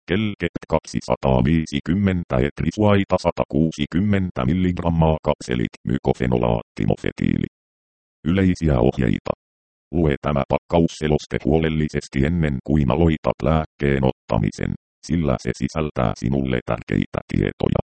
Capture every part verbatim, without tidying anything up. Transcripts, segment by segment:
Kelkept kaksisataaviisikymmentä etrisuaita sata kuusikymmentä milligrammaa kapselit mykofenolaattimofetiili. Yleisiä ohjeita. Lue tämä pakkausseloste huolellisesti ennen kuin aloitat lääkkeen ottamisen, sillä se sisältää sinulle tärkeitä tietoja.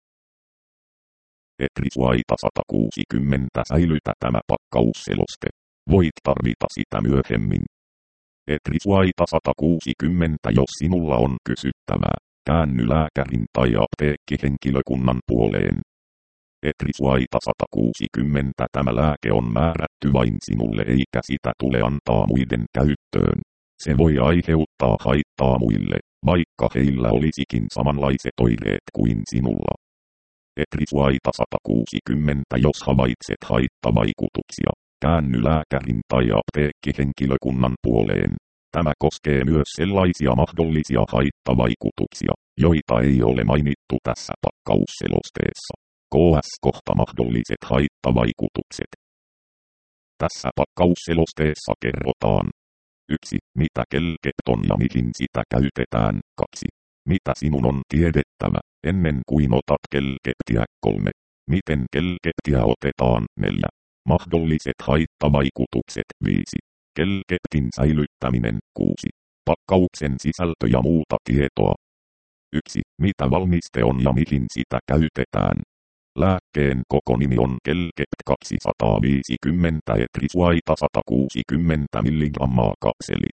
Etrisuaita sata kuusikymmentä säilytä tämä pakkausseloste. Voit tarvita sitä myöhemmin. Etrisuaita sata kuusikymmentä jos sinulla on kysyttävää, käänny lääkärin tai apteekkihenkilökunnan puoleen. Etrisuaita sata kuusikymmentä tämä lääke on määrätty vain sinulle eikä sitä tule antaa muiden käyttöön. Se voi aiheuttaa haittaa muille, vaikka heillä olisikin samanlaiset oireet kuin sinulla. Etrisuaita sata kuusikymmentä jos havaitset haittavaikutuksia, käänny lääkärin tai apteekkihenkilökunnan puoleen. Tämä koskee myös sellaisia mahdollisia haittavaikutuksia, joita ei ole mainittu tässä pakkausselosteessa. K S kohta mahdolliset haittavaikutukset. Tässä pakkausselosteessa kerrotaan. yksi. Mitä Kelkept on ja mihin sitä käytetään. kaksi. Mitä sinun on tiedettävä, ennen kuin otat Kelkeptiä. kolme. Miten Kelkeptiä otetaan. neljä. Mahdolliset haittavaikutukset. viisi. Kelkeptin säilyttäminen. kuusi. Pakkauksen sisältö ja muuta tietoa. yksi. Mitä valmiste on ja mihin sitä käytetään. Lääkkeen koko nimi on Kelkept kaksisataaviisikymmentä etrisuaita sata kuusikymmentä milligrammaa kapselit.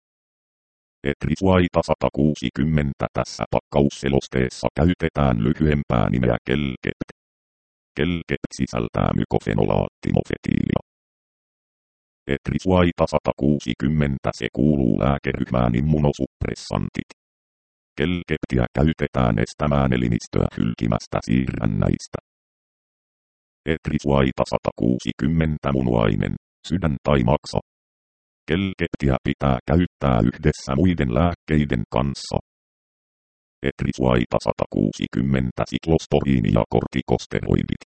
Etrisuaita sata kuusikymmentä tässä pakkausselosteessa käytetään lyhyempää nimeä Kelkept. Kelkept sisältää mykofenolaattimofetiilia. Etrisuaita sata kuusikymmentä se kuuluu lääkeryhmään immunosuppressantit. Kelkeptiä käytetään estämään elimistöä hylkimästä siirrännäistä. Etrisuaita sata kuusikymmentä munuainen, sydän tai maksa. Kelkeptiä pitää käyttää yhdessä muiden lääkkeiden kanssa. Etrisuaita sata kuusikymmentä siklosporiini ja kortikosteroidit.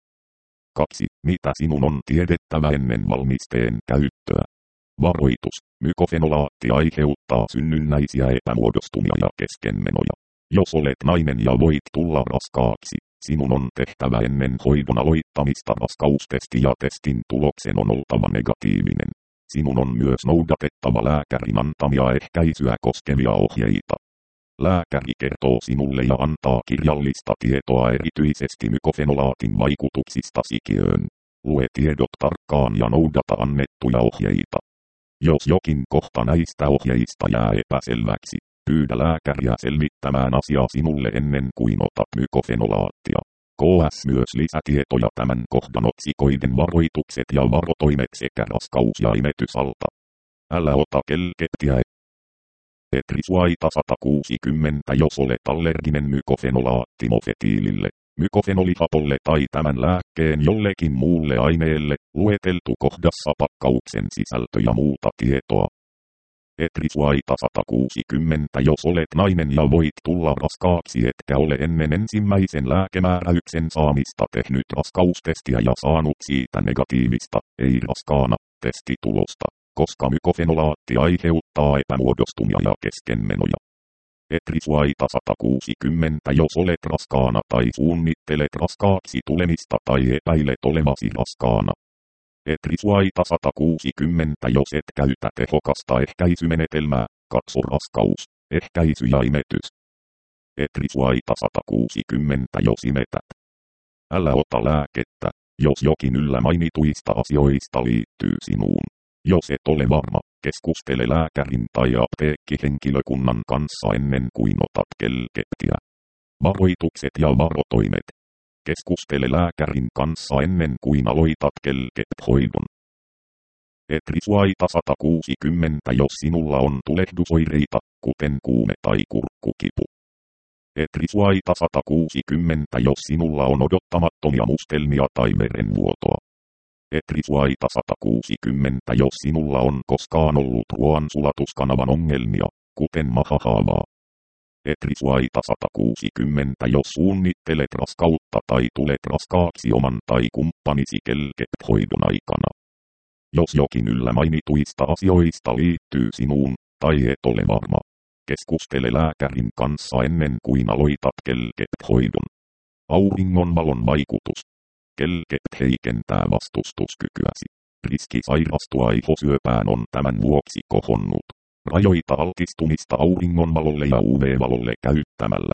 kaksi. Mitä sinun on tiedettävä ennen valmisteen käyttöä? Varoitus. Mykofenolaatti aiheuttaa synnynnäisiä epämuodostumia ja keskenmenoja. Jos olet nainen ja voit tulla raskaaksi, sinun on tehtävä ennen hoidon aloittamista raskaustesti ja testin tuloksen on oltava negatiivinen. Sinun on myös noudatettava lääkärin antamia ehkäisyä koskevia ohjeita. Lääkäri kertoo sinulle ja antaa kirjallista tietoa erityisesti mykofenolaatin vaikutuksista sikiöön. Lue tiedot tarkkaan ja noudata annettuja ohjeita. Jos jokin kohta näistä ohjeista jää epäselväksi, pyydä lääkäriä selvittämään asiaa sinulle ennen kuin otat mykofenolaattia. K S myös lisätietoja tämän kohdan otsikoiden varoitukset ja varotoimet sekä raskaus- ja imetysalta. Älä ota Kelkeptiä. Etrisuaita sata kuusikymmentä jos olet allerginen mykofenolaattimofetiilille, mykofenolihapolle tai tämän lääkkeen jollekin muulle aineelle, lueteltu kohdassa pakkauksen sisältö ja muuta tietoa. Etrisuaita sata kuusikymmentä jos olet nainen ja voit tulla raskaaksi etkä ole ennen ensimmäisen lääkemääräyksen saamista tehnyt raskaustestiä ja saanut siitä negatiivista, ei raskaana, testitulosta, koska mykofenolaatti aiheuttaa epämuodostumia ja keskenmenoja. Etrisuaita sata kuusikymmentä jos olet raskaana tai suunnittelet raskaaksi tulemista tai epäilet olevasi raskaana. Etrisuaita sata kuusikymmentä jos et käytä tehokasta ehkäisymenetelmää, katso raskaus, ehkäisy ja imetys. Etrisuaita sata kuusikymmentä jos imetät. Älä ota lääkettä, jos jokin yllä mainituista asioista liittyy sinuun. Jos et ole varma, keskustele lääkärin tai apteekkihenkilökunnan kanssa ennen kuin otat Kelkeptiä. Varoitukset ja varotoimet. Keskustele lääkärin kanssa ennen kuin aloitat Kelkept-hoidon. Etrisuaita sata kuusikymmentä jos sinulla on tulehdusoireita, kuten kuume tai kurkkukipu. Etrisuaita sata kuusikymmentä jos sinulla on odottamattomia mustelmia tai verenvuotoa. Etrisuaita sata kuusikymmentä jos sinulla on koskaan ollut ruoansulatuskanavan ongelmia, kuten mahahaavaa. Etrisuaita sata kuusikymmentä jos suunnittelet raskautta tai tulet raskaaksi oman tai kumppanisi Kelkept-hoidon aikana. Jos jokin yllä mainituista asioista liittyy sinuun, tai et ole varma, Keskustele lääkärin kanssa ennen kuin aloitat Kelkept-hoidon. Auringonvalon vaikutus. Kelkept heikentää vastustuskykyäsi. Riski sairastua aivosyöpään on tämän vuoksi kohonnut. Rajoita altistumista auringonvalolle ja U V-valolle käyttämällä.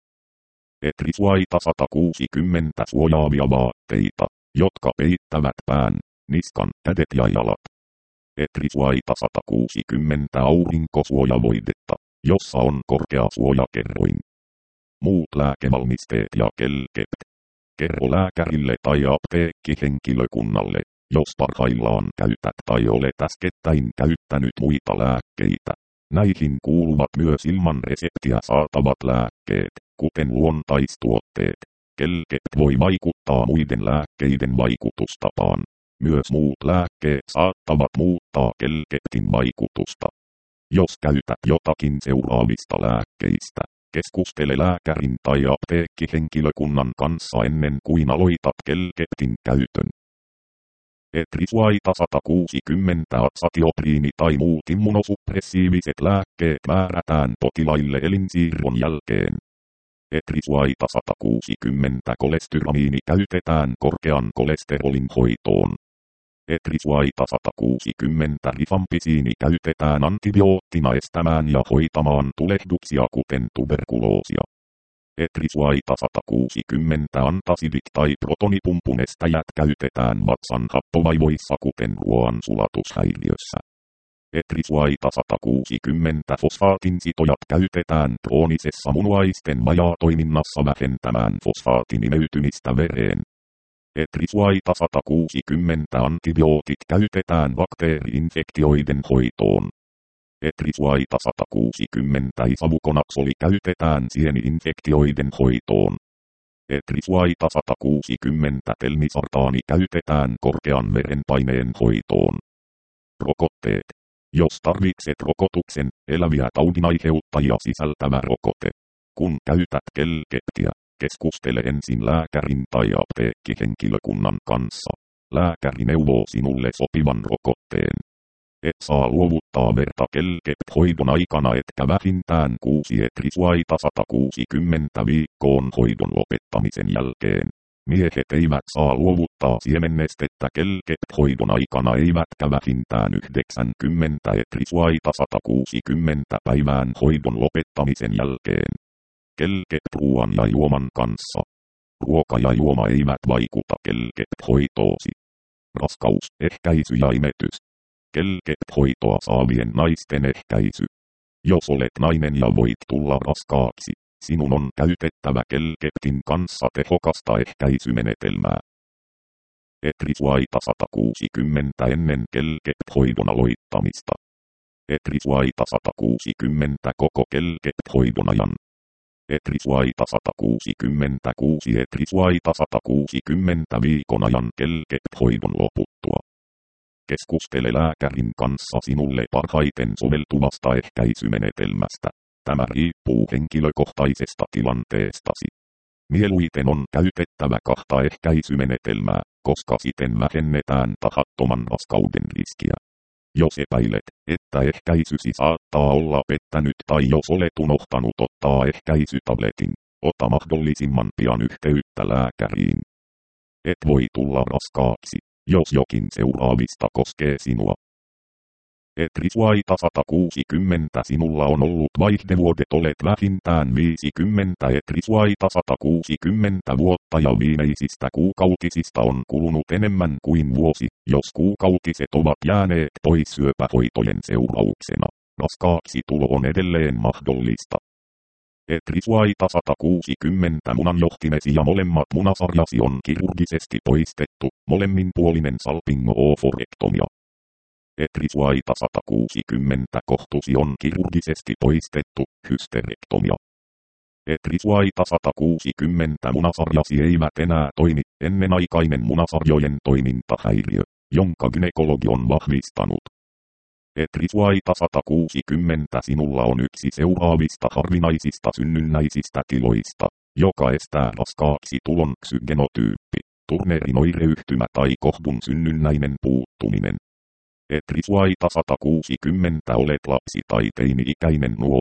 Etrisuaita sata kuusikymmentä suojaavia vaatteita, jotka peittävät pään, niskan, kädet ja jalat. Etrisuaita sata kuusikymmentä aurinkosuojavoidetta, jossa on korkea suojakerroin. Muut lääkevalmisteet ja Kelkept. Kerro lääkärille tai apteekkihenkilökunnalle, jos parhaillaan käytät tai olet äskettäin käyttänyt muita lääkkeitä. Näihin kuuluvat myös ilman reseptiä saatavat lääkkeet, kuten luontaistuotteet. Kelkept voi vaikuttaa muiden lääkkeiden vaikutustapaan. Myös muut lääkkeet saattavat muuttaa Kelkeptin vaikutusta. Jos käytät jotakin seuraavista lääkkeistä, keskustele lääkärin tai apteekkihenkilökunnan kanssa ennen kuin aloitat Kelkeptin käytön. Etrisuaita sata kuusikymmentä atsatiopriini tai muut immunosuppressiiviset lääkkeet määrätään potilaille elinsiirron jälkeen. Etrisuaita sata kuusikymmentä kolestyramiini käytetään korkean kolesterolin hoitoon. Etrisuaita sata kuusikymmentä rifampisiini käytetään antibioottina estämään ja hoitamaan tulehduksia kuten tuberkuloosia. Etrisuaita sata kuusikymmentä antasidit tai protonipumpun estäjät käytetään vatsan happovaivoissa kuten ruoan sulatushäiriössä. Etrisuaita sata kuusikymmentä fosfaatinsitoja käytetään kroonisessa munuaisten vajaatoiminnassa vähentämään fosfaatin imeytymistä vereen. Etrisuaita sata kuusikymmentä antibiootit käytetään bakteeri-infektioiden hoitoon. Etrisuaita sata kuusikymmentä isavukonaksoli käytetään sieni-infektioiden hoitoon. Etrisuaita sata kuusikymmentä telmisartaani käytetään korkean verenpaineen hoitoon. Rokotteet. Jos tarvitset rokotuksen, eläviä taudinaiheuttajia sisältävä rokote. Kun käytät Kelkeptiä, keskustele ensin lääkärin tai apteekkihenkilökunnan kanssa. Lääkäri neuvoo sinulle sopivan rokotteen. Et saa luovuttaa verta Kelkept-hoidon aikana etkä vähintään kuusi etrisuaita sata kuusikymmentä viikkoon hoidon lopettamisen jälkeen. Miehet eivät saa luovuttaa siemennestettä Kelkept-hoidon aikana eivätkä vähintään yhdeksänkymmentä etrisuaita sata kuusikymmentä päivään hoidon lopettamisen jälkeen. Kelkept ruoan ja juoman kanssa. Ruoka ja juoma eivät vaikuta Kelkept-hoitoosi. Raskaus, ehkäisy ja imetys. Kelkept-hoitoa saavien naisten ehkäisy. Jos olet nainen ja voit tulla raskaaksi, sinun on käytettävä Kelkeptin kanssa tehokasta ehkäisymenetelmää. Etrisuaita sata kuusikymmentä ennen Kelkept-hoidon aloittamista. Etrisuaita sata kuusikymmentä koko Kelkept-hoidon ajan. Etrisuaita sata kuusikymmentäkuusi etrisuaita sata kuusikymmentä viikon ajan Kelkept-hoidon loputtua. Keskustele lääkärin kanssa sinulle parhaiten soveltuvasta ehkäisymenetelmästä. Tämä riippuu henkilökohtaisesta tilanteestasi. Mieluiten on käytettävä kahta ehkäisymenetelmää, koska siten vähennetään tahattoman raskauden riskiä. Jos epäilet, että ehkäisysi saattaa olla pettänyt tai jos olet unohtanut ottaa ehkäisytabletin, ota mahdollisimman pian yhteyttä lääkäriin. Et voi tulla raskaaksi, jos jokin seuraavista koskee sinua. Etrisuaita sata kuusikymmentä sinulla on ollut vaihdevuodet olet vähintään viisikymmentä etrisuaita sata kuusikymmentä vuotta ja viimeisistä kuukautisista on kulunut enemmän kuin vuosi, jos kuukautiset ovat jääneet pois syöpähoitojen seurauksena. Raskaaksi tulo on edelleen mahdollista. Etrisuaita sata kuusikymmentä munanjohtimesi ja molemmat munasarjasi on kirurgisesti poistettu, molemminpuolinen salpingo-oophorektomia. Etrisuaita sata kuusikymmentä kohtusi on kirurgisesti poistettu, hysterektomia. Etrisuaita sata kuusikymmentä munasarjasi eivät enää toimi, ennenaikainen munasarjojen toimintahäiriö, jonka gynekologi on vahvistanut. Etrisuaita sata kuusikymmentä sinulla on yksi seuraavista harvinaisista synnynnäisistä tiloista, joka estää raskaaksi tulon xygenotyyppi, Turnerin oireyhtymä tai kohdun synnynnäinen puuttuminen. Etrisuaita sata kuusikymmentä olet lapsi tai teini-ikäinen nuori.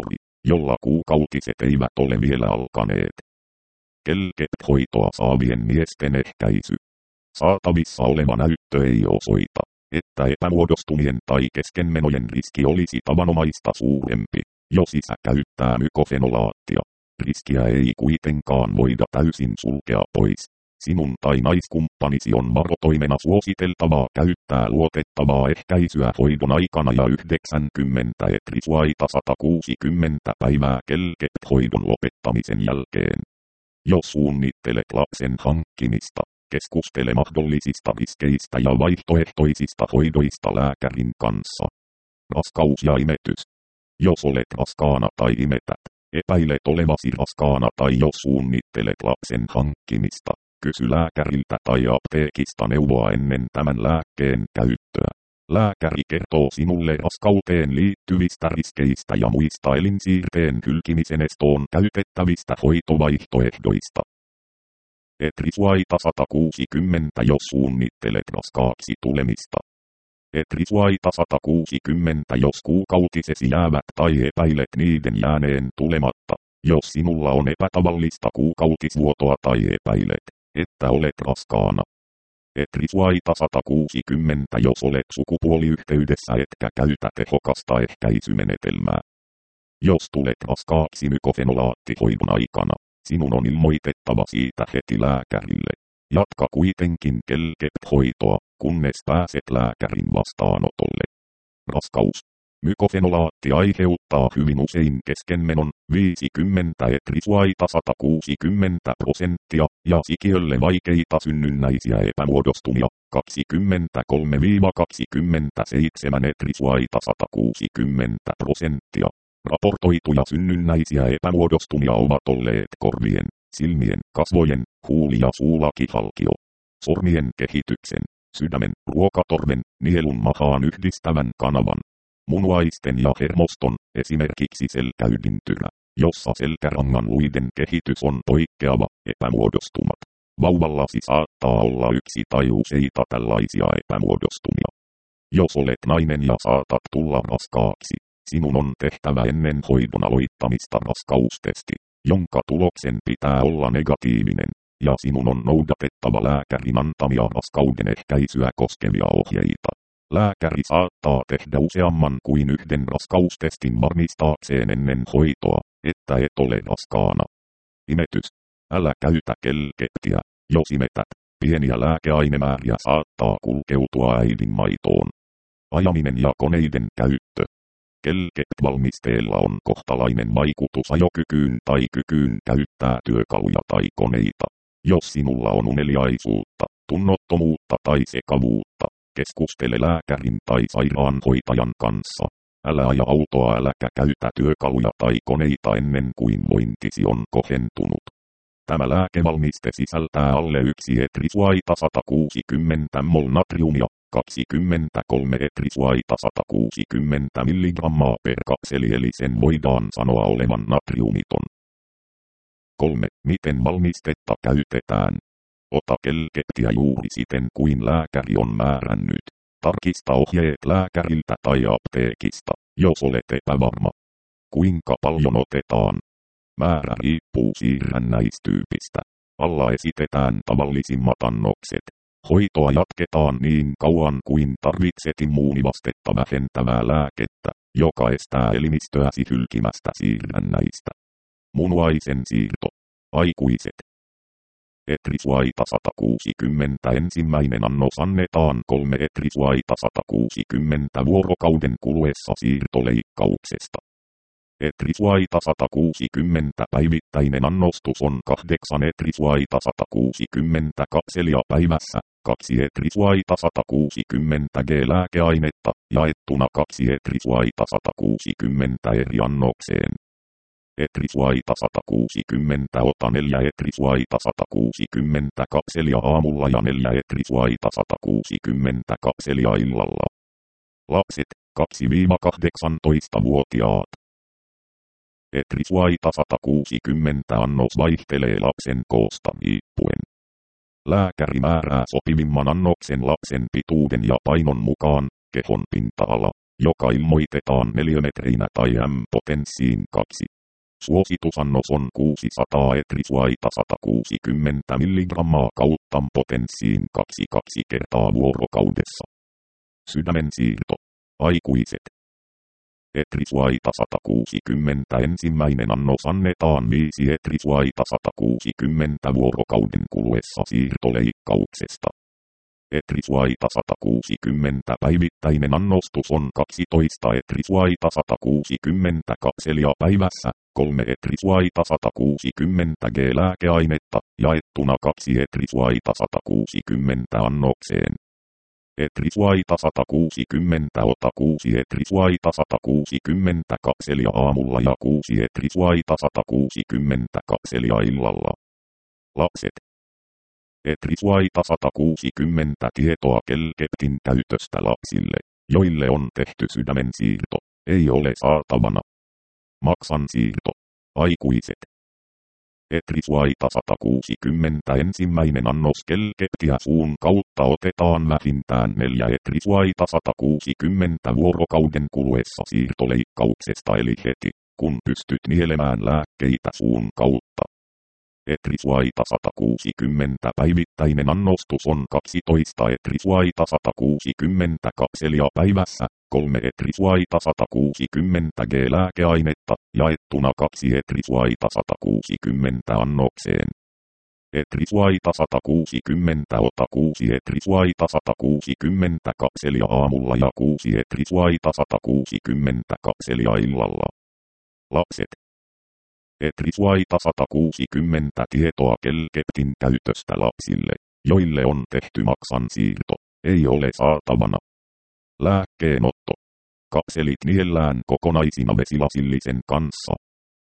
jolla kuukautiset eivät ole vielä alkaneet. Kelket-hoitoa saavien miesten ehkäisy. Saatavissa oleva näyttö ei osoita, että epämuodostumien tai keskenmenojen riski olisi tavanomaista suurempi, jos isä käyttää mykofenolaattia. Riskiä ei kuitenkaan voida täysin sulkea pois. Sinun tai naiskumppanisi on varotoimena suositeltavaa käyttää luotettavaa ehkäisyä hoidon aikana ja yhdeksänkymmentä etrisuaita sata kuusikymmentä päivää kelket-hoidon lopettamisen jälkeen. Jos suunnittelet lapsen hankkimista, keskustele mahdollisista riskeistä ja vaihtoehtoisista hoidoista lääkärin kanssa. Raskaus ja imetys. Jos olet raskaana tai imetät, epäilet olevasi raskaana tai jos suunnittelet lapsen hankkimista, kysy lääkäriltä tai apteekista neuvoa ennen tämän lääkkeen käyttöä. Lääkäri kertoo sinulle raskauteen liittyvistä riskeistä ja muista elinsiirteen hylkimisen estoon käytettävistä hoitovaihtoehdoista. Etrisuaita sata kuusikymmentä jos suunnittelet raskaaksi tulemista. Etrisuaita sata kuusikymmentä jos kuukautisesi jäävät tai epäilet niiden jääneen tulematta. Jos sinulla on epätavallista kuukautisvuotoa tai epäilet, että olet raskaana. Etrisuaita sata kuusikymmentä jos olet sukupuoliyhteydessä etkä käytä tehokasta ehkäisymenetelmää. Jos tulet raskaaksi mykofenolaattihoidon aikana, sinun on ilmoitettava siitä heti lääkärille. Jatka kuitenkin kelket-hoitoa, kunnes pääset lääkärin vastaanotolle. Raskaus. Mykofenolaatti aiheuttaa hyvin usein keskenmenon, viisikymmentä etrisuaita sata kuusikymmentä prosenttia, ja sikiölle vaikeita synnynnäisiä epämuodostumia, kaksikymmentäkolme kaksikymmentäseitsemän etrisuaita sata kuusikymmentä prosenttia. Raportoituja synnynnäisiä epämuodostumia ovat olleet korvien, silmien, kasvojen, huuli- ja suulakihalkio, sormien kehityksen, sydämen, ruokatorven, nielun mahaan yhdistävän kanavan, munuaisten ja hermoston, esimerkiksi selkäydintyrä, jossa selkärangan luiden kehitys on poikkeava, epämuodostumat. Vauvallasi saattaa olla yksi tai useita tällaisia epämuodostumia. Jos olet nainen ja saatat tulla raskaaksi, sinun on tehtävä ennen hoidon aloittamista raskaustesti, jonka tuloksen pitää olla negatiivinen, ja sinun on noudatettava lääkärin antamia raskauden ehkäisyä koskevia ohjeita. Lääkäri saattaa tehdä useamman kuin yhden raskaustestin varmistaakseen ennen hoitoa, että et ole raskaana. Imetys. Älä käytä kelkettiä, jos imetät. Pieniä lääkeainemääriä saattaa kulkeutua äidin maitoon. Ajaminen ja koneiden käyttö. Kelket-valmisteella on kohtalainen vaikutus ajokykyyn tai kykyyn käyttää työkaluja tai koneita. Jos sinulla on uneliaisuutta, tunnottomuutta tai sekavuutta, keskustele lääkärin tai sairaanhoitajan kanssa. Älä aja autoa äläkä käytä työkaluja tai koneita ennen kuin vointisi on kohentunut. Tämä lääkevalmiste sisältää alle yksi etrisuaita sata kuusikymmentä mol natriumia, kaksikymmentäkolme etrisuaita sata kuusikymmentä milligrammaa per kapseli eli sen voidaan sanoa olevan natriumiton. kolme. Miten valmistetta käytetään? Ota kelkettiä juuri siten kuin lääkäri on määrännyt. Tarkista ohjeet lääkäriltä tai apteekista, jos olet epävarma. Kuinka paljon otetaan? Määrä riippuu siirrännäistyypistä. Alla esitetään tavallisimmat annokset. Hoitoa jatketaan niin kauan kuin tarvitset immuunivastetta vähentävää lääkettä, joka estää elimistöäsi hylkimästä siirrännäistä. Munuaisen siirto. Aikuiset. Etrisuaita sata kuusikymmentä ensimmäinen annos annetaan kolme etrisuaita sata kuusikymmentä vuorokauden kuluessa siirtoleikkauksesta. Etrisuaita sata kuusikymmentä päivittäinen annostus on kahdeksan etrisuaita sata kuusikymmentä kapselia päivässä, kaksi etrisuaita sata kuusikymmentä G-lääkeainetta, jaettuna kaksi etrisuaita sata kuusikymmentä eri annokseen. Etrisuaita sata kuusikymmentä ota neljä etrisuaita sata kuusikymmentä kapselia aamulla ja neljä etrisuaita sata kuusikymmentä kapselia illalla. Lapset kaksi kahdeksantoista-vuotiaat. Etrisuaita sata kuusikymmentä annos vaihtelee lapsen koosta riippuen. Lääkäri määrää sopivimman annoksen lapsen pituuden ja painon mukaan, kehon pinta-ala, joka ilmoitetaan neliömetreinä tai M-potenssiin kaksi. Suositusannos on kuusisataa etrisuaita sata kuusikymmentä milligrammaa kautta M-potenssiin kaksi kaksi kertaa vuorokaudessa. Sydämen siirto. Aikuiset. Etrisuaita sata kuusikymmentä ensimmäinen annos annetaan viisi etrisuaita sata kuusikymmentä vuorokauden kuluessa siirtoleikkauksesta. Etrisuaita sata kuusikymmentä päivittäinen annostus on kaksitoista etrisuaita sata kuusikymmentä kapselia päivässä, kolme etrisuaita sata kuusikymmentä G-lääkeainetta, jaettuna kaksi etrisuaita sata kuusikymmentä annokseen. Etrisuaita sata kuusikymmentä ota kuusi etrisuaita sata kuusikymmentä kapselia aamulla ja kuusi etrisuaita sata kuusikymmentä kapselia illalla. Lapset. Etrisuaita sata kuusikymmentä tietoa kelkeptin käytöstä lapsille, joille on tehty sydämen siirto, ei ole saatavana. Maksan siirto. Aikuiset. Etrisuaita sata kuusikymmentä ensimmäinen annos kelkeptiä suun kautta otetaan vähintään neljä etrisuaita sata kuusikymmentä vuorokauden kuluessa siirtoleikkauksesta eli heti, kun pystyt nielemään lääkkeitä suun kautta. Etrisuaita sata kuusikymmentä päivittäinen annostus on kaksitoista etrisuaita sata kuusikymmentä kapselia päivässä, kolme etrisuaita sata kuusikymmentä G-lääkeainetta, jaettuna kaksi etrisuaita sata kuusikymmentä annokseen. Etrisuaita sata kuusikymmentä ota kuusi etrisuaita sata kuusikymmentä kapselia aamulla ja kuusi etrisuaita sata kuusikymmentä kapselia illalla. Lapset. Etrisuaita sata kuusikymmentä tietoa kelkeptin käytöstä lapsille, joille on tehty maksan siirto, ei ole saatavana. Lääkkeenotto. Kapselit niellään kokonaisina vesilasillisen kanssa.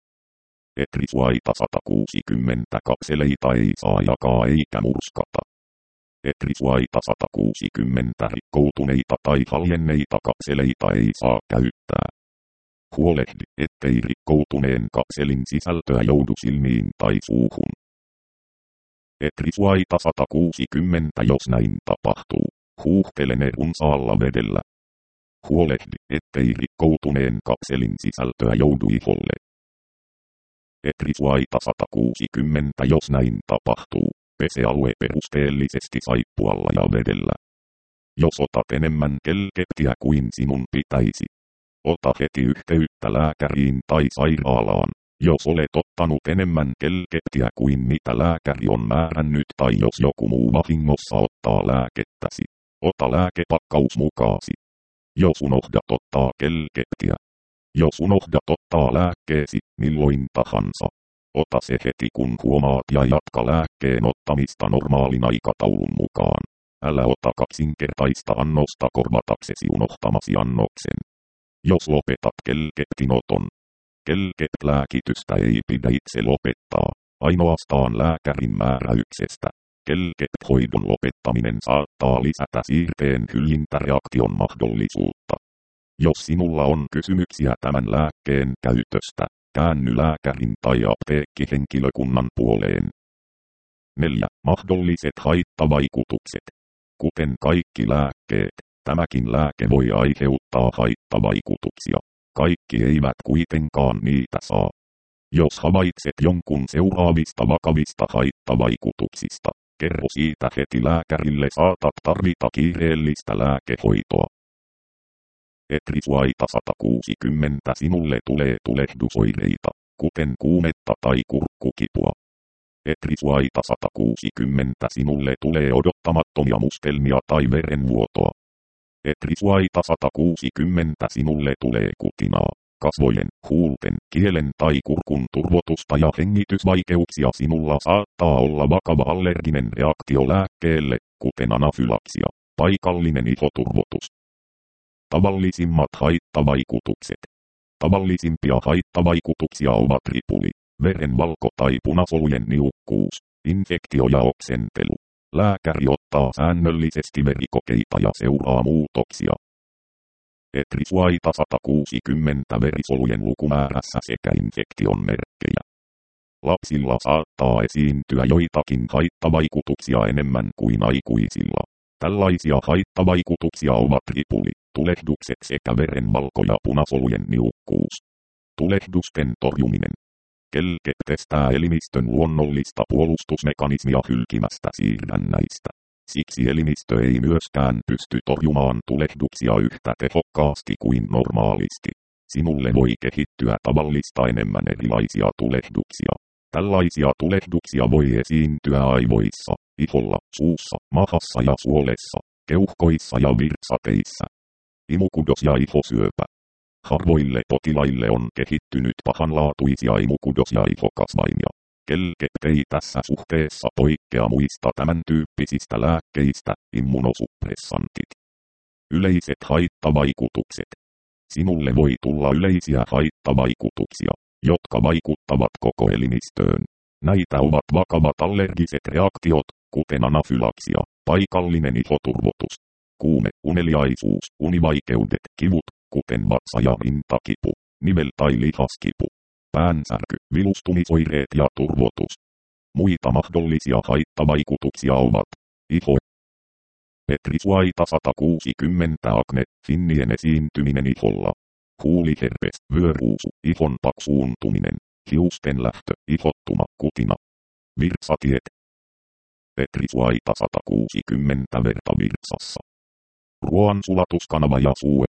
Etrisuaita sata kuusikymmentä kapseleita ei saa jakaa eikä murskata. Etrisuaita sata kuusikymmentä rikkoutuneita tai haljenneita kapseleita ei saa käyttää. Huolehdi, ettei rikkoutuneen kapselin sisältöä joudu silmiin tai suuhun. Etrisuaita sata kuusikymmentä jos näin tapahtuu, huuhtele ne runsaalla vedellä. Huolehdi, ettei rikkoutuneen kapselin sisältöä joudu iholle. Etrisuaita sata kuusikymmentä jos näin tapahtuu, pese alue perusteellisesti saippualla ja vedellä. Jos otat enemmän kelkeptiä kuin sinun pitäisi, ota heti yhteyttä lääkäriin tai sairaalaan, jos olet ottanut enemmän kelkeptiä kuin mitä lääkäri on määrännyt tai jos joku muu vahingossa ottaa lääkettäsi, ota lääkepakkaus mukaasi. Jos unohdat ottaa kelkeptiä. Jos unohdat ottaa lääkkeesi milloin tahansa, ota se heti kun huomaat ja jatka lääkkeen ottamista normaalin aikataulun mukaan. Älä ota kaksinkertaista annosta korvataksesi unohtamasi annoksen. Jos lopetat kelkeptinoton, kelkept-lääkitystä ei pidä itse lopettaa, ainoastaan lääkärin määräyksestä. Kelkept-hoidon lopettaminen saattaa lisätä siirteen hyljintäreaktion mahdollisuutta. Jos sinulla on kysymyksiä tämän lääkkeen käytöstä, käänny lääkärin tai apteekkihenkilökunnan puoleen. neljä. Mahdolliset haittavaikutukset. Kuten kaikki lääkkeet, tämäkin lääke voi aiheuttaa haittavaikutuksia. Kaikki eivät kuitenkaan niitä saa. Jos havaitset jonkun seuraavista vakavista haittavaikutuksista, kerro siitä heti lääkärille, saatat tarvita kiireellistä lääkehoitoa. Etrisuaita sata kuusikymmentä sinulle tulee tulehdusoireita, kuten kuumetta tai kurkkukipua. Etrisuaita sata kuusikymmentä sinulle tulee odottamattomia mustelmia tai verenvuotoa. Etrisuaita sata kuusikymmentä sinulle tulee kutinaa, kasvojen, huulten, kielen tai kurkun turvotusta ja hengitysvaikeuksia. Sinulla saattaa olla vakava allerginen reaktio lääkkeelle, kuten anafylaksia, paikallinen ihoturvotus. Tavallisimmat haittavaikutukset. Tavallisimpia haittavaikutuksia ovat ripuli, verenvalko tai punasolujen niukkuus, infektio ja oksentelu. Lääkäri ottaa säännöllisesti verikokeita ja seuraa muutoksia. Etrisuaita sata kuusikymmentä verisolujen lukumäärässä sekä infektion merkkejä. Lapsilla saattaa esiintyä joitakin haittavaikutuksia enemmän kuin aikuisilla. Tällaisia haittavaikutuksia ovat ripuli, tulehdukset sekä veren valko- ja punasolujen niukkuus. Tulehdusten torjuminen. Kelke estää elimistön luonnollista puolustusmekanismia hylkimästä siirrännäistä. Siksi elimistö ei myöskään pysty torjumaan tulehduksia yhtä tehokkaasti kuin normaalisti. Sinulle voi kehittyä tavallista enemmän erilaisia tulehduksia. Tällaisia tulehduksia voi esiintyä aivoissa, iholla, suussa, mahassa ja suolessa, keuhkoissa ja virtsateissa. Imukudos ja ihosyöpä. Harvoille potilaille on kehittynyt pahanlaatuisia imukudos- ja ihokasvaimia. Kelke ei tässä suhteessa poikkea muista tämän tyyppisistä lääkkeistä, immunosuppressantit. Yleiset haittavaikutukset. Sinulle voi tulla yleisiä haittavaikutuksia, jotka vaikuttavat koko elimistöön. Näitä ovat vakavat allergiset reaktiot, kuten anafylaksia, paikallinen ihoturvotus, kuume, uneliaisuus, univaikeudet, kivut, kuten vatsa- ja rintakipu, nivel- tai lihaskipu, päänsärky, vilustumisoireet ja turvotus. Muita mahdollisia haittavaikutuksia ovat iho. Petrisuaita sata kuusikymmentä akne, finnien esiintyminen iholla. Huuliherpes, vyöruusu, ihon paksuuntuminen, hiusten lähtö, ihottuma, kutina. Virtsatiet. Petrisuaita sata kuusikymmentä verta virtsassa. Ruoansulatuskanava ja suu.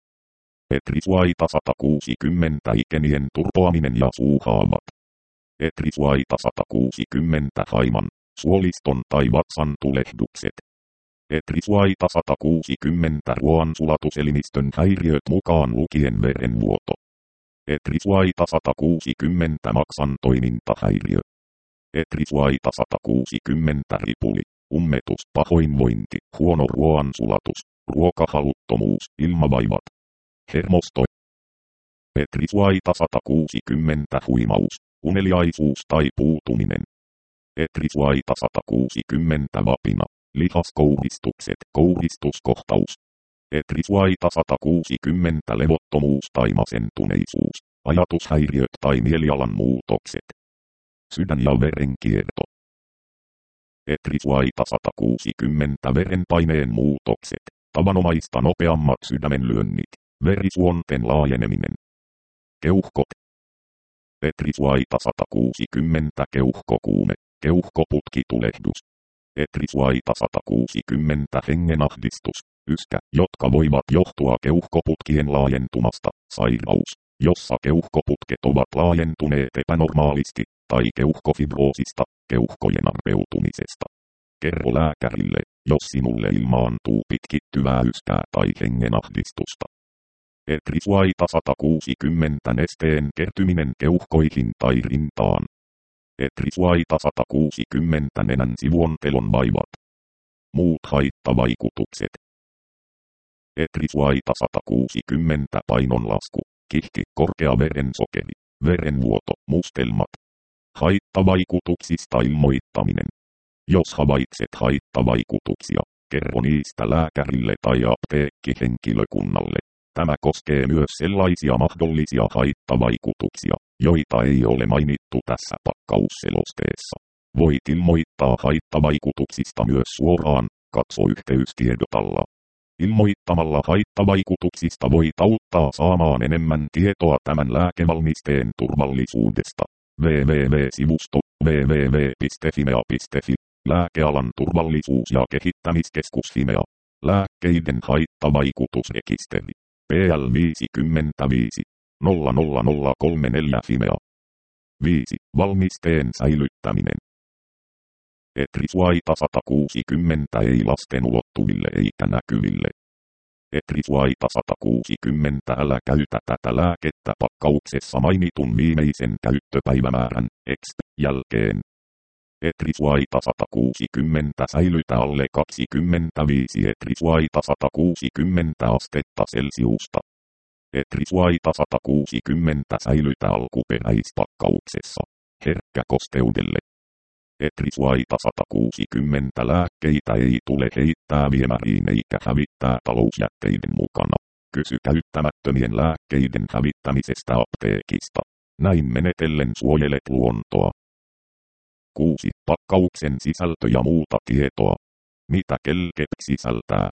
Petrisuaita sata kuusikymmentä ikenien turpoaminen ja suuhaavat. Petrisuaita sata kuusikymmentä haiman, suoliston tai vatsan tulehdukset. Petrisuaita sata kuusikymmentä ruoansulatuselimiston häiriöt mukaan lukien verenvuoto. Petrisuaita sata kuusikymmentä maksan toimintahäiriö. Petrisuaita sata kuusikymmentä ripuli, ummetus, pahoinvointi, huono ruoansulatus, ruokahaluttomuus, ilmavaivat. Hermosto. Petrisuaita sata kuusikymmentä huimaus, uneliaisuus tai puutuminen. Petrisuaita sata kuusikymmentä vapina, lihaskouristukset, kouristuskohtaus. Petrisuaita sata kuusikymmentä levottomuus tai masentuneisuus, ajatushäiriöt tai mielialan muutokset. Sydän- ja verenkierto. Petrisuaita sata kuusikymmentä verenpaineen muutokset, tavanomaista nopeammat sydämenlyönnit, verisuonten laajeneminen. Keuhkot. Petrisuaita sata kuusikymmentä keuhkokuume, keuhkoputkitulehdus. Petrisuaita sata kuusikymmentä hengenahdistus, yskä, jotka voivat johtua keuhkoputkien laajentumasta, sairaus, jossa keuhkoputket ovat laajentuneet epänormaalisti, tai keuhkofibroosista, keuhkojen arpeutumisesta. Kerro lääkärille, jos sinulle ilmaantuu pitkittyvää yskää tai hengenahdistusta. Petrisuaita sata kuusikymmentä nesteen kertyminen keuhkoihin tai rintaan. Petrisuaita sata kuusikymmentä nenän sivuontelon vaivat. Muut haittavaikutukset. Petrisuaita sata kuusikymmentä painonlasku, kihki, korkea verensokeri, verenvuoto, mustelmat. Haittavaikutuksista ilmoittaminen. Jos havaitset haittavaikutuksia, kerro niistä lääkärille tai apteekkihenkilökunnalle. Tämä koskee myös sellaisia mahdollisia haittavaikutuksia, joita ei ole mainittu tässä pakkausselosteessa. Voit ilmoittaa haittavaikutuksista myös suoraan, katso yhteystiedotalla. Ilmoittamalla haittavaikutuksista voit auttaa saamaan enemmän tietoa tämän lääkevalmisteen turvallisuudesta. www-sivusto www piste fimea piste fi Lääkealan turvallisuus- ja kehittämiskeskus Fimea. Lääkkeiden haittavaikutusrekisteri. P L viisikymmentäviisi nolla nolla nolla kolme neljä Fimea. viisi. Valmisteen säilyttäminen. Petrisuaita sata kuusikymmentä ei lasten ulottuville eikä näkyville. Petrisuaita sata kuusikymmentä älä käytä tätä lääkettä pakkauksessa mainitun viimeisen käyttöpäivämäärän X jälkeen. Petrisuaita sata kuusikymmentä säilytä alle kaksikymmentäviisi Petrisuaita sata kuusikymmentä astetta Celsiusta. Petrisuaita sata kuusikymmentä säilytä alkuperäispakkauksessa. Herkkä kosteudelle. Petrisuaita sata kuusikymmentä lääkkeitä ei tule heittää viemäriin eikä hävittää talousjätteiden mukana. Kysy käyttämättömien lääkkeiden hävittämisestä apteekista. Näin menetellen suojelet luontoa. kuusi. Pakkauksen sisältö ja muuta tietoa. Mitä kelkep sisältää?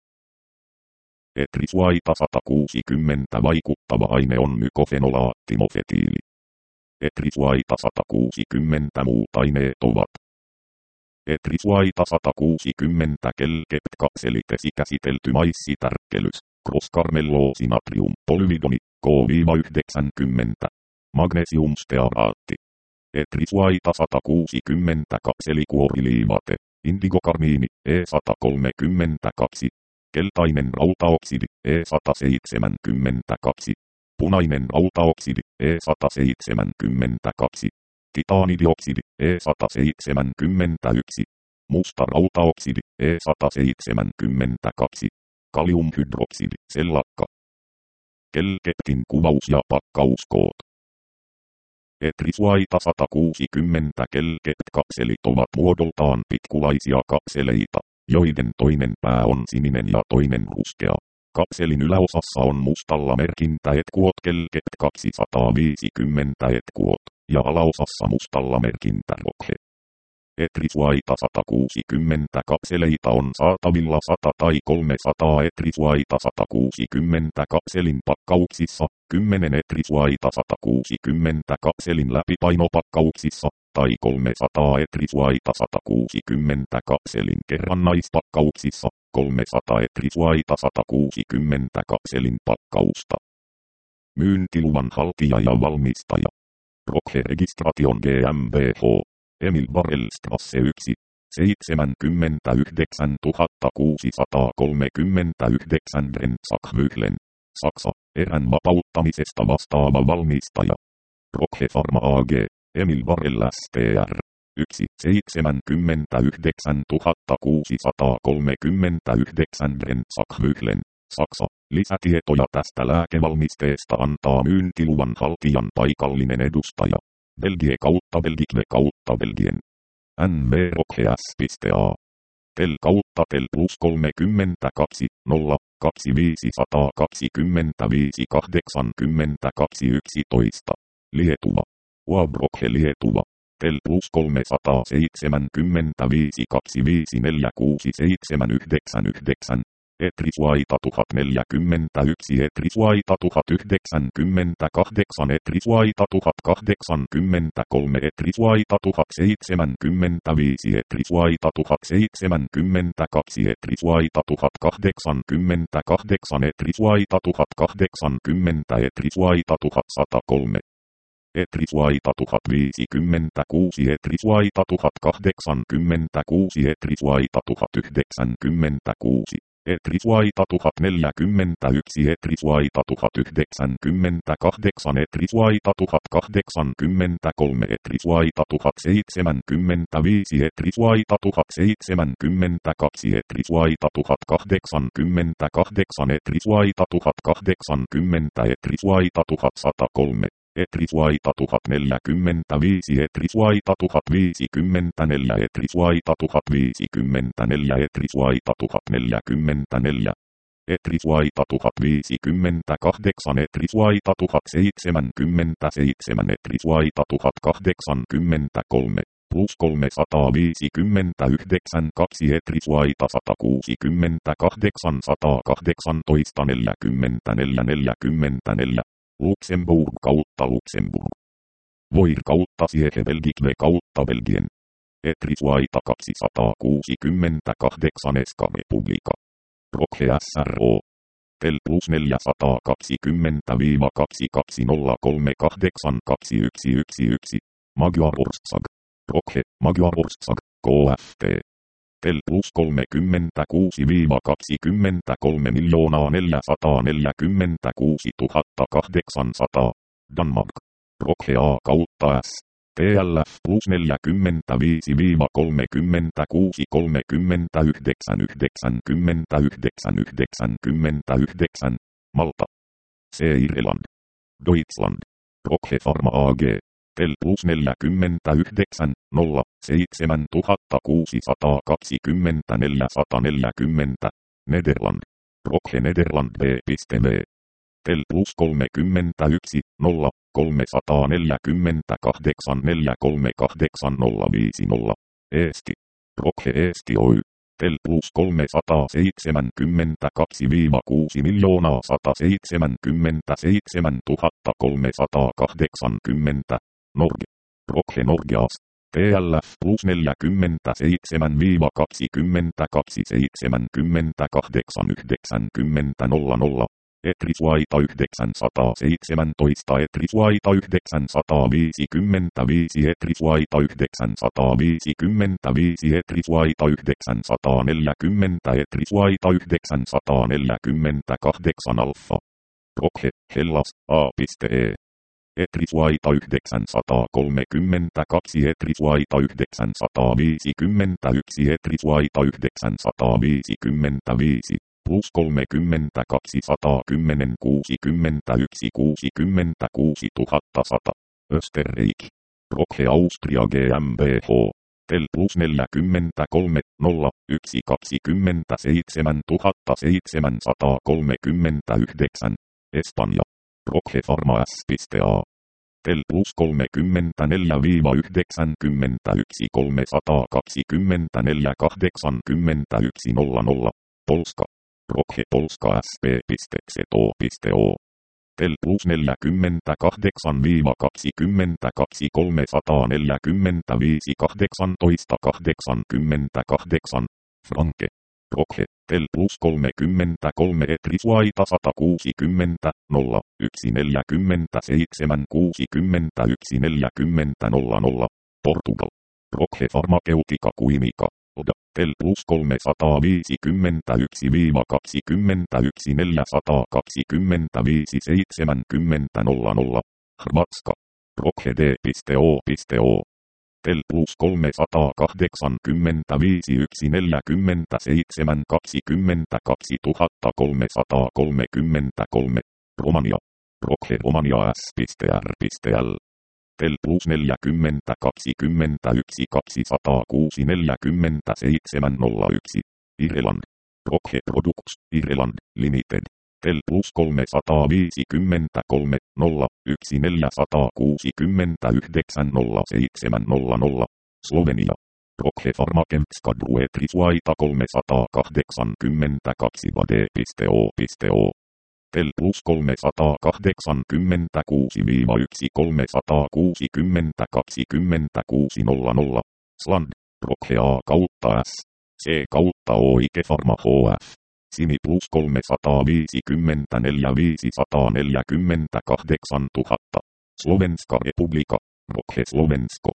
Etrisuaita sata kuusikymmentä vaikuttava aine on mykofenolaattimofetiili. Etrisuaita sata kuusikymmentä muut aineet ovat. Etrisuaita sata kuusikymmentä kelkept kakselitesi käsitelty maissitärkkelys, cross-carmelloosi natrium polymidoni, K yhdeksänkymmentä, magnesiumstearaatti. Etrisuaita sata kuusikymmentä kakselikuoriliivate, indigokarmiini, E sata kolmekymmentäkaksi, keltainen rautaoksidi, E sata seitsemänkymmentäkaksi, punainen rautaoksidi, E sata seitsemänkymmentäkaksi, titaanidioksidi, E sata seitsemänkymmentäyksi, musta rautaoksidi, E sata seitsemänkymmentäkaksi, kaliumhydroksidi, sellakka. Kelkeptin kuvaus ja pakkauskoot. Etrisuaita sata kuusikymmentä kelkept-kakselit ovat muodoltaan pitkulaisia kakseleita, joiden toinen pää on sininen ja toinen ruskea. Kapselin yläosassa on mustalla merkintä etkuot kelkept kaksisataaviisikymmentä etkuot, ja alaosassa mustalla merkintä rokhe. Etrisuaita sata kuusikymmentä kakseleita on saatavilla sata tai kolmesataa etrisuaita sata kuusikymmentä kakselin pakkauksissa, kymmenen etrisuaita sata kuusikymmentä kakselin läpipainopakkauksissa, tai kolmesataa etrisuaita sata kuusikymmentä kakselin kerrannaispakkauksissa, kolmesataa etrisuaita sata kuusikymmentä kakselin pakkausta. Myyntiluvan haltija ja valmistaja. Rokhe Registration GmbH. Emil Barrelstrasse yksi, seitsemänkymmentäyhdeksän tuhatta kuusisataakolmekymmentäyhdeksän Brenzach-Mühlen, Saksa, erän vapauttamisesta vastaava valmistaja. Rokhe Pharma A G, Emil Barrel S T R, yksi, seitsemänkymmentäyhdeksän tuhatta kuusisataakolmekymmentäyhdeksän Brenzach-Mühlen, Saksa. Lisätietoja tästä lääkevalmisteesta antaa myyntiluvan haltijan paikallinen edustaja. Belgie kautta Belgique kautta Belgien. N V Rokhe.a. Tel kautta Tel plus kolmekymmentäkaksi, nolla, kaksi viisi kaksikymmentäviisi kahdeksankymmentäkaksi yksitoista. Lietuva. Uab Rokhe Lietuva. Tel plus kolmesataaseitsemänkymmentäviisi kaksikymmentäneljä kuusisataaseitsemänkymmentäyhdeksän. Etrisuaita tuhat neljäkymmentäyksi, Etrisuaita tuhat yhdeksänkymmentäkahdeksan, Etrisuaita tuhat kahdeksankymmentäkolme, Etrisuaita tuhat seitsemänkymmentäviisi, Etrisuaita tuhat seitsemänkymmentäkaksi, Etrisuaita tuhat kahdeksankymmentäkahdeksan, Etrisuaita tuhat kahdeksankymmentä, Etrisuaita tuhat sata kolme. Etrisuaita tuhat viisikymmentäkuusi, Etrisuaita tuhat kahdeksankymmentäkuusi, Etrisuaita tuhat yhdeksänkymmentäkuusi. Etrisuaita tuhat neljäkymmentäyksi, Etrisuaita tuhat yhdeksänkymmentäkahdeksan, Etrisuaita tuhat kahdeksankymmentäkolme, Etrisuaita tuhat seitsemänkymmentäviisi, Etrisuaita tuhat seitsemänkymmentäkaksi, Etrisuaita tuhat kahdeksankymmentäkahdeksan, Etrisuaita tuhat kahdeksankymmentä, Etrisuaita tuhat sata kolme. Etrisuaita tuhat neljäkymmentäviisi, Etrisuaita tuhat viisikymmentäneljä, Etrisuaita tuhat viisikymmentäneljä, Etrisuaita tuhat neljäkymmentäneljä. Etrisuaita tuhat viisikymmentäkahdeksan, Etrisuaita tuhat seitsemänkymmentäseitsemän, Etrisuaita tuhat kahdeksankymmentäkolme. Plus kolmesataaviisikymmentäyhdeksän, kaksi Etrisuaita sata kuusikymmentäkahdeksan, sata kahdeksantoista, neljäkymmentäneljä, neljäkymmentäneljä. Luxemburg kautta Luxemburg. Voir kautta Siege Belgique kautta Belgien. Etrisuaita kaksisataakuusikymmentäkahdeksan Eska Republika. Rokhe S R O. Tel plus neljäsataakaksikymmentä kaksikymmentä kolmekymmentäkahdeksan kaksikymmentäyksi. Magyar Orszag. Rokhe, Magyar Orszag, K F T. Tel plus kolmekymmentäkuusi kaksikymmentäkolme miljoonaa neljäsataaneljäkymmentäkuusi tuhatta kahdeksansataa. Danmark. Rokhe A kautta S. T L F plus neljäkymmentäviisi kolmekymmentäkuusi kolmekymmentäyhdeksän yhdeksänkymmentäyhdeksän yhdeksänkymmentäyhdeksän. Malta. C. Irland. Deutschland. Rokhe Pharma A G. Tel plus neljäkymmentäyhdeksän, nolla, seitsemän tuhatta kuusisataakaksikymmentäneljä sata neljäkymmentä. Nederland. Rokhe Nederland B P V. Tel plus kolmekymmentäyksi, nolla, kolmesataaneljäkymmentäkahdeksan neljäsataakolmekymmentäkahdeksan nolla viisikymmentä. Eesti. Rokhe Eesti Oy. Tel plus kolmesataaseitsemänkymmentäkaksi kuusi miljoonaa sataseitsemänkymmentäseitsemän tuhatta kolmesataakahdeksankymmentä. Norge. Rokhe Norgeas. T L F plus neljäkymmentäseitsemän kaksikymmentäkaksi seitsemänkymmentäkahdeksan yhdeksänkymmentä nolla nolla. Etrisvaita yhdeksänsataaseitsemäntoista Etrisvaita yhdeksänsataaviisikymmentäviisi Etrisvaita yhdeksänsataaviisikymmentäviisi Etrisvaita yhdeksänsataaneljäkymmentä Etrisvaita yhdeksänsataaneljäkymmentäkahdeksan Alfa. Rokhe, Hellas, A.E. Etrisvaita yhdeksänsataakolmekymmentäkaksi Etrisvaita yhdeksänsataaviisikymmentäyksi Etrisvaita yhdeksänsataaviisikymmentäviisi. Plus kolmekymmentäkaksi satakymmenen kuusikymmentäyksi kuusikymmentäkuusi tuhatta sata. Österreich. Rokhe Austria GmbH. Tel plus neljäkymmentäkolme nolla yksi kaksikymmentäseitsemän tuhatta seitsemänsataakolmekymmentäyhdeksän. Espanja. Rokhe Pharma S.A. Tel plus kolmekymmentäneljä yhdeksänkymmentäyksi kolmesataakaksikymmentäneljä kahdeksankymmentäyksi nolla nolla. Polska. Rokhe Polska S P.Z O. Tel plus neljäkymmentäkahdeksan kaksikymmentäkaksi kolmesataaneljäkymmentäviisi kahdeksantoista kahdeksankymmentäkahdeksan. Franke. Rokhe. Tel plus kolmekymmentäkolme Etrisvaita satakuusikymmentä nolla yksi neljäkymmentäseitsemän kuusikymmentäyksi neljäkymmentä nolla nolla. Portugal. Rokhe Farmaceutica Quimica. Tel plus kolmesataaviisikymmentäyksi kaksikymmentäyksi neljäsataakaksikymmentäviisi seitsemänkymmentä nolla nolla. Hrvatska. Rokhe D.O. Tel plus kolmesataakahdeksankymmentäviisi yksi neljäkymmentäseitsemän kaksikymmentäkaksi tuhatta kolmesataakolmekymmentäkolme. Romania. Rokhe Romania S.R.L. Tel plus neljäkymmentä kaksikymmentäyksi kaksisataakuusi neljäkymmentäseitsemän nolla yksi. Irland. Rokhe Products Ireland Limited. Tel plus kolmesataaviisikymmentäkolme nolla yksi neljäsataakuusikymmentäyhdeksän nolla seitsemän nolla nolla. Slovenia. Rokhe Farmaceutica Etrisvaita kolmesataakahdeksankymmentäkaksi Vade.O. Tel plus kolmesataakahdeksankymmentäkuusi yksi kolmesataakuusikymmentäkaksi kuusi nolla nolla. Sland. Rokhe A kautta S. C kautta Oike Pharma H F. Simi plus kolmesataaviisikymmentäneljä viisisataaneljäkymmentäkahdeksan tuhatta. Slovenska Republika. Rokhe Slovensko.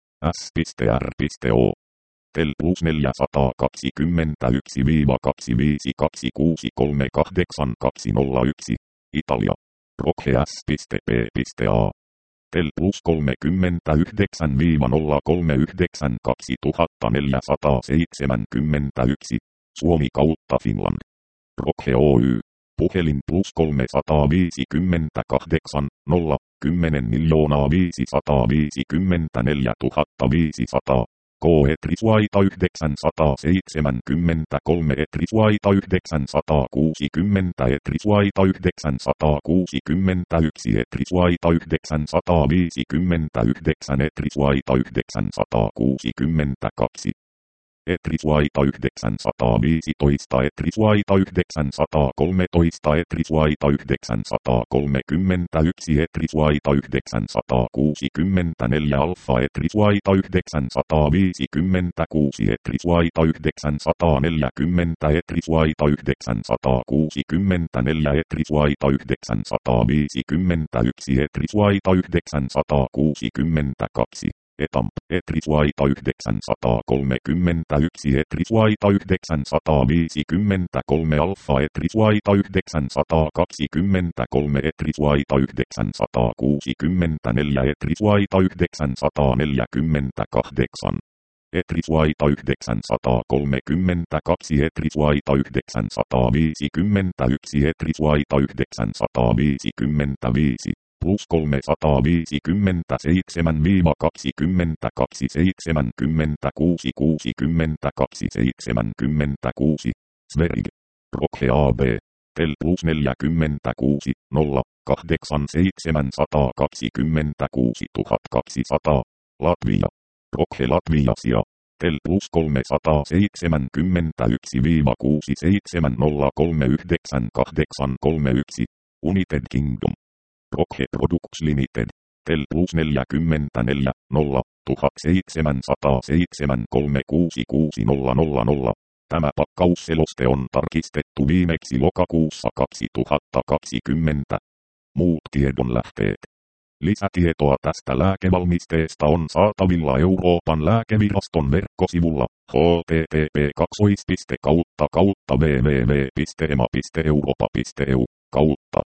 S.R.O. Tel plus neljäsataakaksikymmentäyksi kaksi viisi kaksi kuusi kolme kahdeksan kaksi nolla yksi. Italia. Rokhe S.P.A. Tel plus kolmekymmentäyhdeksän nolla kolme yhdeksän kaksi tuhatta neljäsataaseitsemänkymmentäyksi. Suomi kautta Finland. Rokhe Oy. Puhelin plus kolmesataaviisikymmentäkahdeksan nolla kymmenen miljoonaa viisisataaviisikymmentäneljä tuhatta viisisataa. K Etrisvaita yhdeksänsataaseitsemänkymmentäkolme Etrisvaita yhdeksänsataakuusikymmentä Etrisvaita yhdeksänsataakuusikymmentäyksi Etrisvaita yhdeksänsataaviisikymmentäyhdeksän Etrisvaita yhdeksänsataakuusikymmentäkaksi. Etrisvaita yhdeksänsataaviisitoista Etrisvaita yhdeksänsataakolmetoista Etrisvaita yhdeksänsataakolmekymmentäyksi Etrisvaita yhdeksänsataakuusikymmentäneljä Alfa Etrisvaita yhdeksänsataaviisikymmentäkuusi Etrisvaita yhdeksänsataaneljäkymmentä Etrisvaita yhdeksänsataakuusikymmentäneljä Etrisvaita yhdeksänsataaviisikymmentäyksi Etrisvaita yhdeksänsataakuusikymmentäkaksi. Etamp. Etrisvaita yhdeksänsataakolmekymmentäyksi Etrisvaita yhdeksänsataaviisikymmentäkolme Alfa Etrisvaita yhdeksänsataakaksikymmentäkolme Etrisvaita yhdeksänsataakuusikymmentäneljä Etrisvaita yhdeksänsataaneljäkymmentäkahdeksan. Etrisvaita yhdeksänsataakolmekymmentäkaksi Etrisvaita yhdeksänsataaviisikymmentäyksi Etrisvaita yhdeksänsataaviisikymmentäviisi. Plus kolmesataaviisikymmentäseitsemän kaksikymmentäkaksi seitsemänkymmentäkuusi kuusikymmentäkaksi seitsemänkymmentäkuusi. Sverige. Rokhe A B. Tel plus neljäkymmentäkuusi nolla kahdeksan seitsemänsataakaksikymmentäkuusi tuhatkaksisataa. Latvia. Rokhe Latviasia. Tel plus kolmesataaseitsemänkymmentäyksi kuusi seitsemän nolla kolme yhdeksän kahdeksan kolme yksi. United Kingdom. Rockhe Products Limited. Tel plus neljäkymmentäneljä nolla tuhatseitsemänsataaseitsemän kolme kuusi kuusi nolla nolla nolla. Tämä pakkausseloste on tarkistettu viimeksi lokakuussa kaksituhattakaksikymmentä. Muut tiedonlähteet. Lisätietoa tästä lääkevalmisteesta on saatavilla Euroopan lääkeviraston verkkosivulla h t t p kaksi piste kautta kautta w w w piste e m a piste europa piste e u kautta